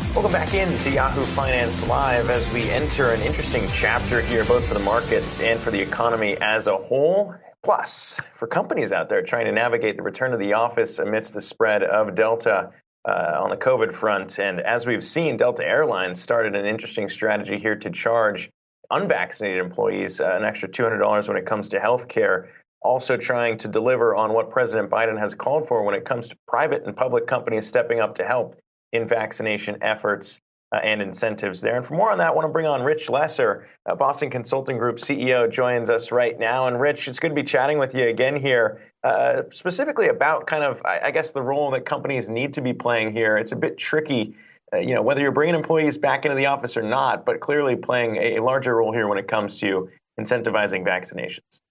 Welcome back into Yahoo Finance Live as we enter an interesting chapter here, both for the markets and for the economy as a whole. Plus, for companies out there trying to navigate the return to the office amidst the spread of Delta on the COVID front. And as we've seen, Delta Airlines started an interesting strategy here to charge unvaccinated employees an extra $200 when it comes to health care. Also trying to deliver on what President Biden has called for when it comes to private and public companies stepping up to help in vaccination efforts and incentives there. And for more on that, I want to bring on Rich Lesser, Boston Consulting Group CEO, joins us right now. And Rich, it's good to be chatting with you again here, specifically about kind of, I guess, the role that companies need to be playing here. It's a bit tricky, whether you're bringing employees back into the office or not, but clearly playing a larger role here when it comes to incentivizing vaccinations.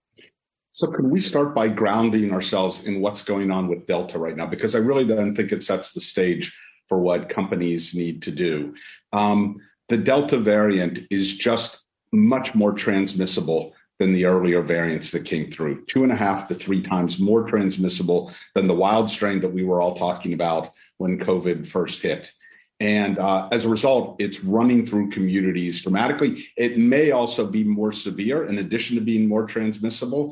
So could we start by grounding ourselves in what's going on with Delta right now? Because I really don't think it sets the stage for what companies need to do. The Delta variant is just much more transmissible than the earlier variants that came through, 2.5 to 3 times more transmissible than the wild strain that we were all talking about when COVID first hit. And as a result, it's running through communities dramatically. It may also be more severe in addition to being more transmissible.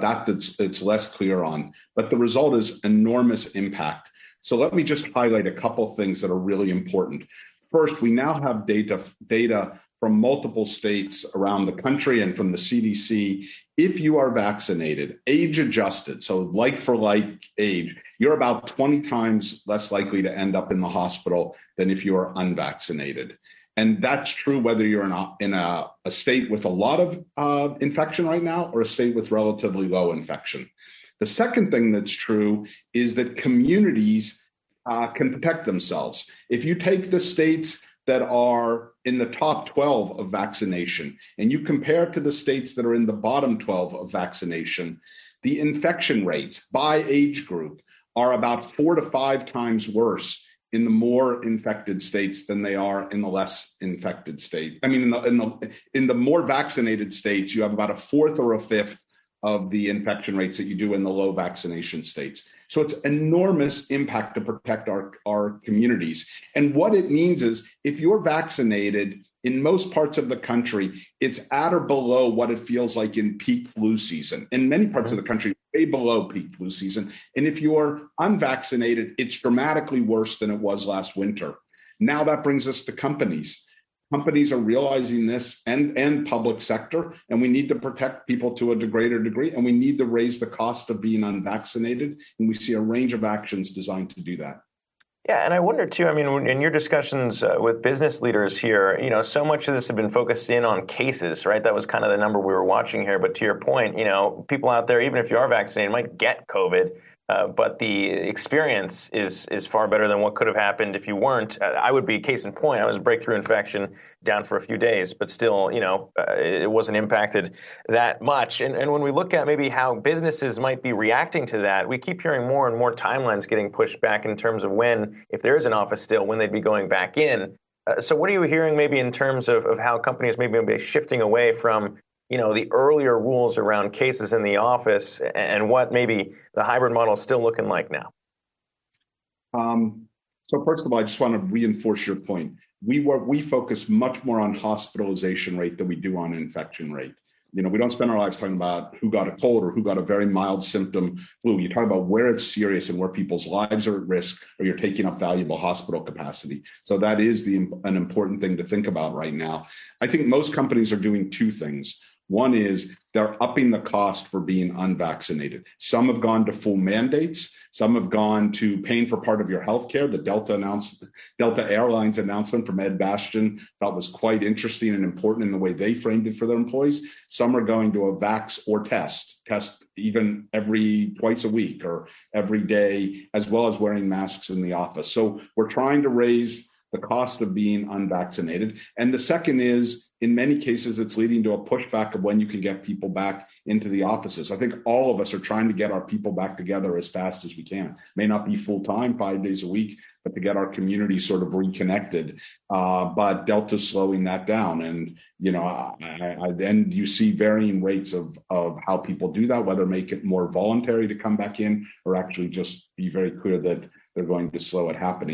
It's less clear on. But the result is enormous impact. So let me just highlight a couple things that are really important. First, we now have data from multiple states around the country and from the CDC. If you are vaccinated, age adjusted, so like for like age, you're about 20 times less likely to end up in the hospital than if you are unvaccinated. And that's true whether you're in a state with a lot of infection right now or a state with relatively low infection. The second thing that's true is that communities can protect themselves. If you take the states that are in the top 12 of vaccination and you compare it to the states that are in the bottom 12 of vaccination, the infection rates by age group are about 4 to 5 times worse in the more infected states than they are in the less infected state. I mean, in the more vaccinated states, you have about a fourth or a fifth of the infection rates that you do in the low vaccination states. So it's enormous impact to protect our communities. And what it means is if you're vaccinated, in most parts of the country, it's at or below what it feels like in peak flu season. In many parts of the country, way below peak flu season. And if you're unvaccinated, it's dramatically worse than it was last winter. Now that brings us to companies. Companies are realizing this and public sector, and we need to protect people to a greater degree, and we need to raise the cost of being unvaccinated. And we see a range of actions designed to do that. Yeah, and I wonder too, I mean, in your discussions with business leaders here, so much of this has been focused in on cases, right? That was kind of the number we were watching here. But to your point, people out there, even if you are vaccinated, might get COVID. But the experience is far better than what could have happened if you weren't. I would be case in point. I was a breakthrough infection down for a few days, but still, it wasn't impacted that much. And when we look at maybe how businesses might be reacting to that, we keep hearing more and more timelines getting pushed back in terms of when, if there is an office still, when they'd be going back in. So what are you hearing maybe in terms of how companies maybe be shifting away from the earlier rules around cases in the office and what maybe the hybrid model is still looking like now? So first of all, I just want to reinforce your point. We focus much more on hospitalization rate than we do on infection rate. We don't spend our lives talking about who got a cold or who got a very mild symptom flu. You talk about where it's serious and where people's lives are at risk or you're taking up valuable hospital capacity. So that is an important thing to think about right now. I think most companies are doing two things. One is they're upping the cost for being unvaccinated. Some have gone to full mandates. Some have gone to paying for part of your health care. The Delta Airlines announcement from Ed Bastian thought was quite interesting and important in the way they framed it for their employees. Some are going to a vax or test even twice a week or every day, as well as wearing masks in the office. So we're trying to raise the cost of being unvaccinated. And the second is, in many cases, it's leading to a pushback of when you can get people back into the offices. I think all of us are trying to get our people back together as fast as we can. May not be full time, 5 days a week, but to get our community sort of reconnected. But Delta's slowing that down. And, then you see varying rates of how people do that, whether make it more voluntary to come back in or actually just be very clear that they're going to slow it happening.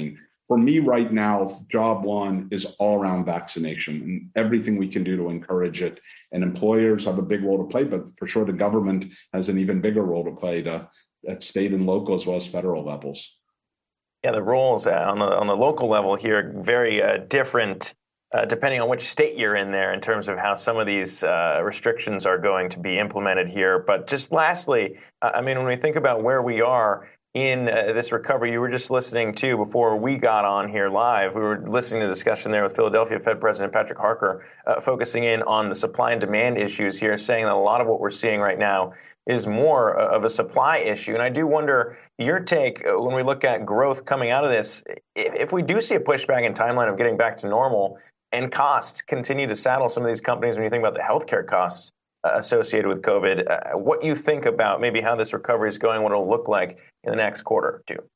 For me right now, job one is all around vaccination and everything we can do to encourage it. And employers have a big role to play, but for sure the government has an even bigger role to play at state and local as well as federal levels. Yeah, the roles on the local level here very different depending on which state you're in there in terms of how some of these restrictions are going to be implemented here. But just lastly, I mean, when we think about where we are in this recovery, you were just listening to before we got on here live. We were listening to the discussion there with Philadelphia Fed President Patrick Harker, focusing in on the supply and demand issues here, saying that a lot of what we're seeing right now is more of a supply issue. And I do wonder your take when we look at growth coming out of this, if we do see a pushback in timeline of getting back to normal and costs continue to saddle some of these companies when you think about the healthcare costs associated with COVID, what you think about maybe how this recovery is going, what it'll look like in the next quarter or two?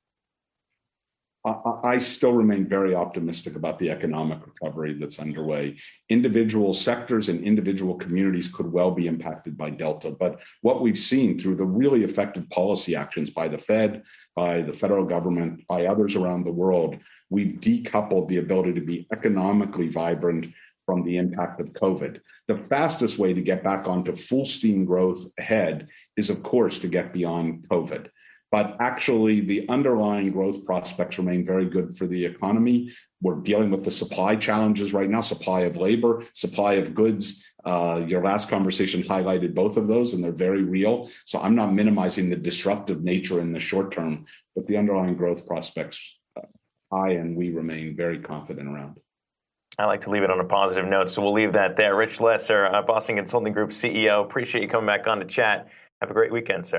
I still remain very optimistic about the economic recovery that's underway. Individual sectors and individual communities could well be impacted by Delta, but what we've seen through the really effective policy actions by the Fed, by the federal government, by others around the world, we've decoupled the ability to be economically vibrant from the impact of COVID. The fastest way to get back onto full steam growth ahead is, of course, to get beyond COVID. But actually, the underlying growth prospects remain very good for the economy. We're dealing with the supply challenges right now, supply of labor, supply of goods. Your last conversation highlighted both of those, and they're very real. So I'm not minimizing the disruptive nature in the short term, but the underlying growth prospects, I and we remain very confident around. I like to leave it on a positive note, so we'll leave that there. Rich Lesser, Boston Consulting Group CEO, appreciate you coming back on to chat. Have a great weekend, sir.